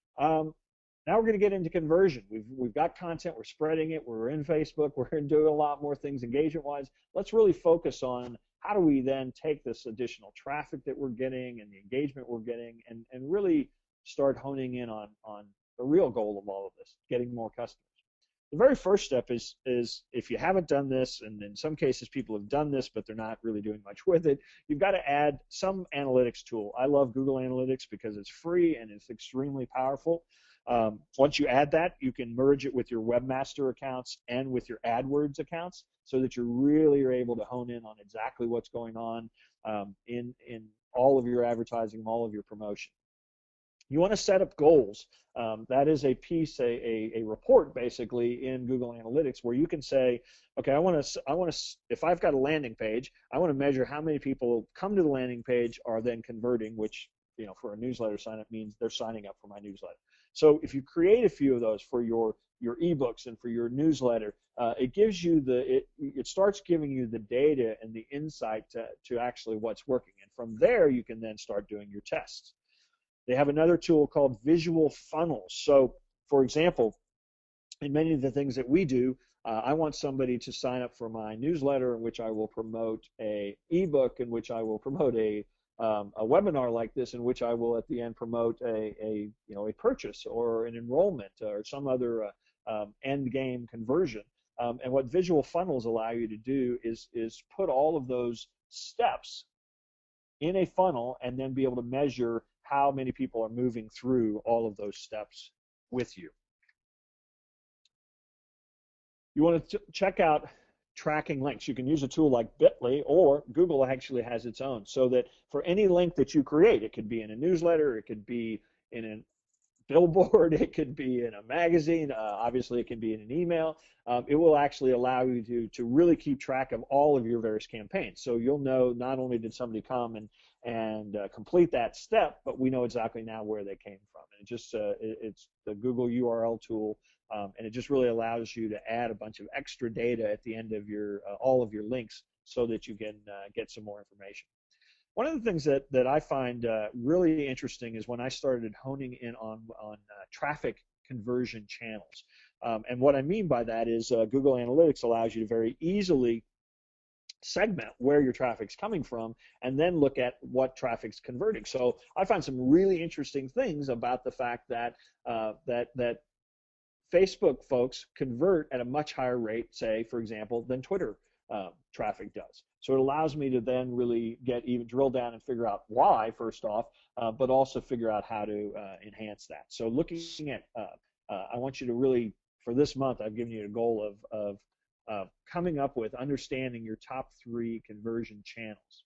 [SPEAKER 1] Now we're going to get into conversion. We've got content, we're spreading it, we're in Facebook, we're doing a lot more things engagement-wise. Let's really focus on how do we then take this additional traffic that we're getting and the engagement we're getting and really start honing in on the real goal of all of this, getting more customers. The very first step is if you haven't done this, and in some cases people have done this, but they're not really doing much with it, you've got to add some analytics tool. I love Google Analytics because it's free and it's extremely powerful. Once you add that, you can merge it with your Webmaster accounts and with your AdWords accounts so that you really are able to hone in on exactly what's going on in all of your advertising, all of your promotion. You want to set up goals. That is a piece, a report basically in Google Analytics where you can say, okay, I want to, if I've got a landing page, I want to measure how many people come to the landing page are then converting, which for a newsletter sign up means they're signing up for my newsletter. So if you create a few of those for your ebooks and for your newsletter, it gives you it starts giving you the data and the insight to actually what's working. And from there, you can then start doing your tests. They have another tool called Visual Funnels. So, for example, in many of the things that we do, I want somebody to sign up for my newsletter in which I will promote a ebook, in which I will promote a webinar like this, in which I will at the end promote a purchase or an enrollment or some other end game conversion. And what Visual Funnels allow you to do is put all of those steps in a funnel and then be able to measure how many people are moving through all of those steps with you. You want to check out tracking links. You can use a tool like Bitly, or Google actually has its own, so that for any link that you create, it could be in a newsletter, it could be in a billboard, it could be in a magazine, obviously it can be in an email. It will actually allow you to really keep track of all of your various campaigns. So you'll know not only did somebody come and complete that step, but we know exactly now where they came from. And it's the Google URL tool, and it just really allows you to add a bunch of extra data at the end of all of your links so that you can get some more information. One of the things that I find really interesting is when I started honing in on traffic conversion channels. And what I mean by that is Google Analytics allows you to very easily segment where your traffic's coming from and then look at what traffic's converting. So I find some really interesting things about the fact that that Facebook folks convert at a much higher rate, say, for example, than Twitter traffic does. So it allows me to then really drill down and figure out why, first off, but also figure out how to enhance that. So looking at, I want you to really, for this month, I've given you a goal of coming up with understanding your top 3 conversion channels.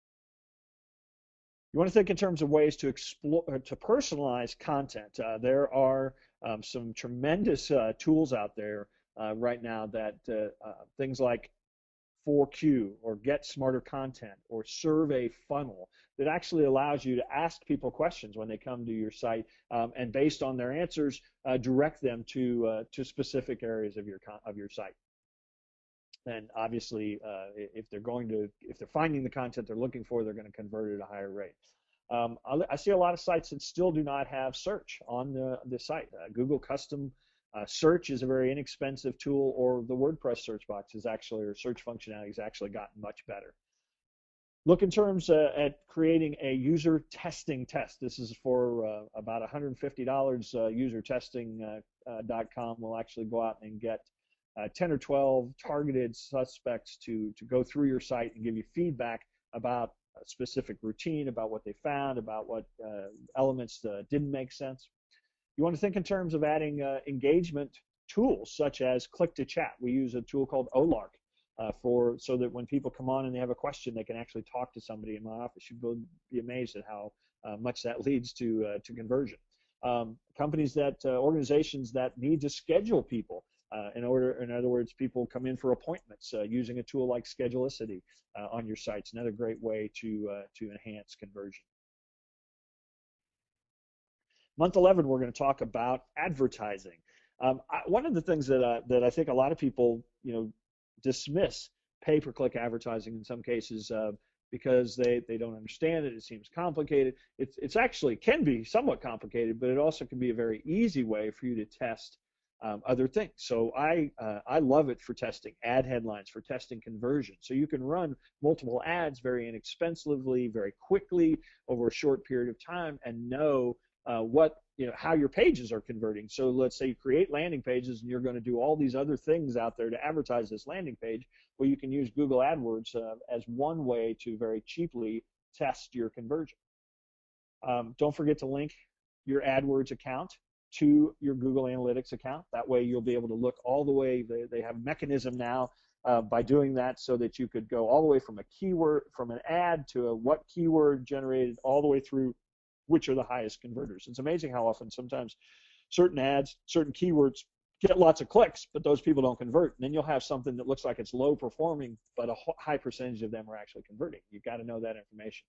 [SPEAKER 1] You want to think in terms of ways to explore, to personalize content. There are some tremendous tools out there right now that things like 4Q or Get Smarter Content or Survey Funnel that actually allows you to ask people questions when they come to your site, and based on their answers, direct them to specific areas of your site. And obviously, if they're finding the content they're looking for, they're going to convert at a higher rate. I see a lot of sites that still do not have search on the site. Google Custom Search is a very inexpensive tool, or the WordPress search box is actually, or search functionality has actually gotten much better. Look in terms at creating a user testing test. This is for about $150. Usertesting.com will actually go out and get 10 or 12 targeted suspects to go through your site and give you feedback about a specific routine, about what they found, about what elements didn't make sense. You want to think in terms of adding engagement tools such as click to chat. We use a tool called Olark so that when people come on and they have a question, they can actually talk to somebody in my office. You'd be amazed at how much that leads to conversion. Organizations that need to schedule people in other words, people come in for appointments using a tool like Schedulicity on your sites. Another great way to enhance conversion. Month 11, we're going to talk about advertising. One of the things that I think a lot of people, dismiss pay-per-click advertising in some cases because they don't understand it. It seems complicated. It's actually can be somewhat complicated, but it also can be a very easy way for you to test other things. So I love it for testing ad headlines, for testing conversion. So you can run multiple ads very inexpensively, very quickly over a short period of time, and know how your pages are converting. So let's say you create landing pages and you're going to do all these other things out there to advertise this landing page. Well, you can use Google AdWords as one way to very cheaply test your conversion. Don't forget to link your AdWords account to your Google Analytics account. That way you'll be able to look all the way. They have a mechanism now by doing that so that you could go all the way from a keyword, from an ad to a what keyword generated, all the way through which are the highest converters. It's amazing how often sometimes certain ads, certain keywords get lots of clicks, but those people don't convert. And then you'll have something that looks like it's low performing, but a high percentage of them are actually converting. You've got to know that information.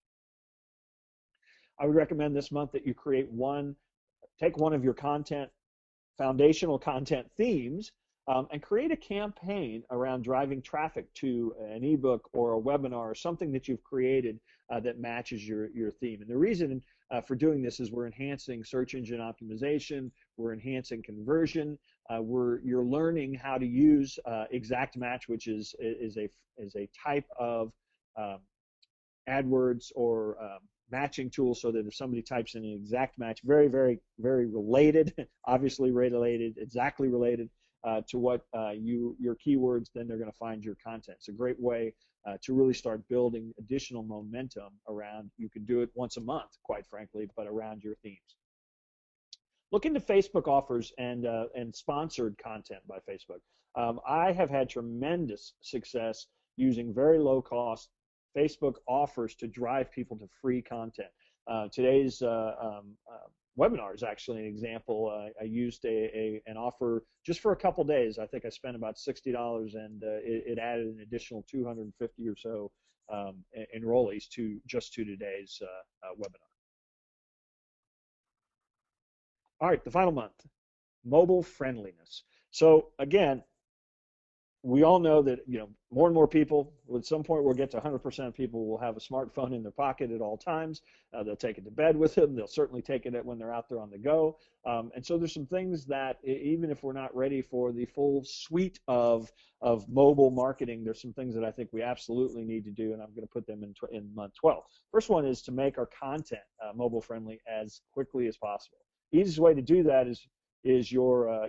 [SPEAKER 1] I would recommend this month that you take one of your foundational content themes, and create a campaign around driving traffic to an ebook or a webinar or something that you've created that matches your theme. And the reason for doing this is we're enhancing search engine optimization, we're enhancing conversion, you're learning how to use Exact Match, which is a type of AdWords or matching tool, so that if somebody types in an exact match, very, very, very related, obviously related, exactly related to what your keywords, then they're going to find your content. It's a great way to really start building additional momentum around. You can do it once a month, quite frankly, but around your themes. Look into Facebook offers and sponsored content by Facebook. I have had tremendous success using very low cost Facebook offers to drive people to free content. Today's webinar is actually an example. I used an offer just for a couple days. I think I spent about $60, and it added an additional 250 or so enrollees to today's webinar. All right, the final month, mobile friendliness. So again, we all know that more and more people, at some point we'll get to 100% of people will have a smartphone in their pocket at all times. They'll take it to bed with them. They'll certainly take it when they're out there on the go. And so there's some things that even if we're not ready for the full suite of mobile marketing, there's some things that I think we absolutely need to do, and I'm going to put them in month 12. First one is to make our content mobile friendly as quickly as possible. The easiest way to do that is your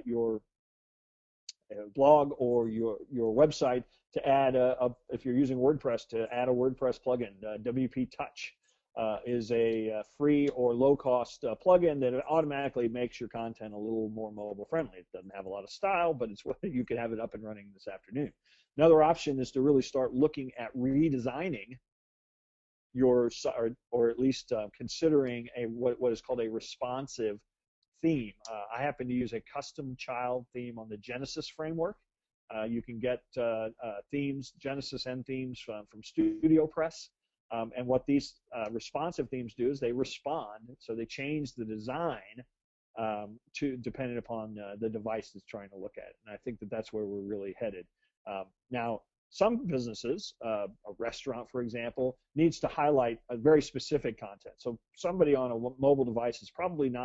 [SPEAKER 1] blog or your website to add if you're using WordPress, to add a WordPress plugin. WP Touch is a free or low-cost plugin that automatically makes your content a little more mobile friendly. It doesn't have a lot of style, but you can have it up and running this afternoon. Another option is to really start looking at redesigning your, or at least considering what is called a responsive theme. I happen to use a custom child theme on the Genesis framework. You can get themes, Genesis end themes from StudioPress. And what these responsive themes do is they respond, so they change the design depending upon the device that's trying to look at it. And I think that that's where we're really headed. Now, some businesses, a restaurant, for example, needs to highlight a very specific content. So somebody on a mobile device is probably not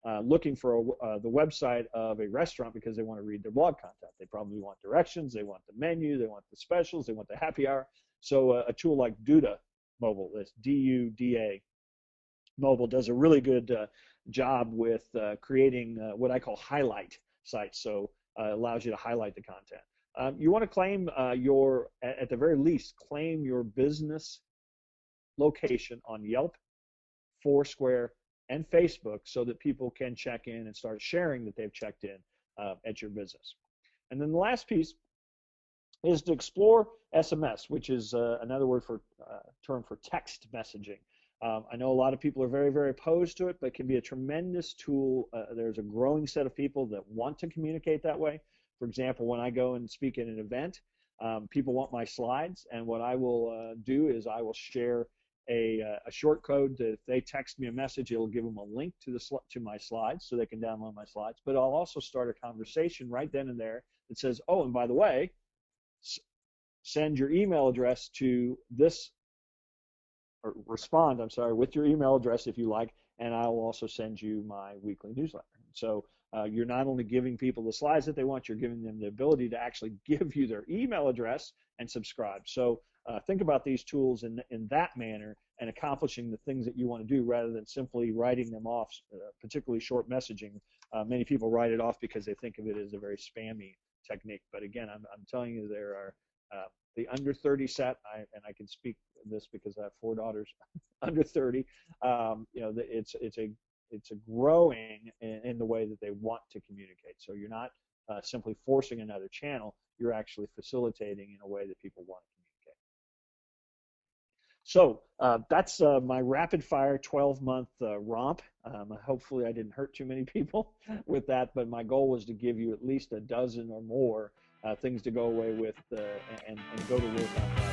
[SPEAKER 1] looking for the website of a restaurant because they want to read their blog content. They probably want directions, they want the menu, they want the specials, they want the happy hour. So a tool like Duda Mobile, that's DUDA Mobile, does a really good job with creating what I call highlight sites. So it allows you to highlight the content. You want to claim at the very least, claim your business location on Yelp, Foursquare, and Facebook so that people can check in and start sharing that they've checked in at your business. And then the last piece is to explore SMS, which is another term for text messaging. I know a lot of people are very, very opposed to it, but it can be a tremendous tool. There's a growing set of people that want to communicate that way. For example, when I go and speak at an event, people want my slides, and what I will do is I will share a short code that if they text me a message, it'll give them a link to my slides so they can download my slides. But I'll also start a conversation right then and there that says, oh, and by the way, send your email address to this, or respond, I'm sorry, with your email address if you like, and I will also send you my weekly newsletter. So you're not only giving people the slides that they want, you're giving them the ability to actually give you their email address and subscribe. So think about these tools in that manner and accomplishing the things that you want to do rather than simply writing them off, particularly short messaging. Many people write it off because they think of it as a very spammy technique. But again, I'm telling you, there are the under 30 set, and I can speak this because I have 4 daughters under 30. It's a growing in the way that they want to communicate. So you're not simply forcing another channel, you're actually facilitating in a way that people want to communicate. So that's my rapid fire 12-month romp. Hopefully I didn't hurt too many people with that, but my goal was to give you at least a dozen or more things to go away with and go to work on.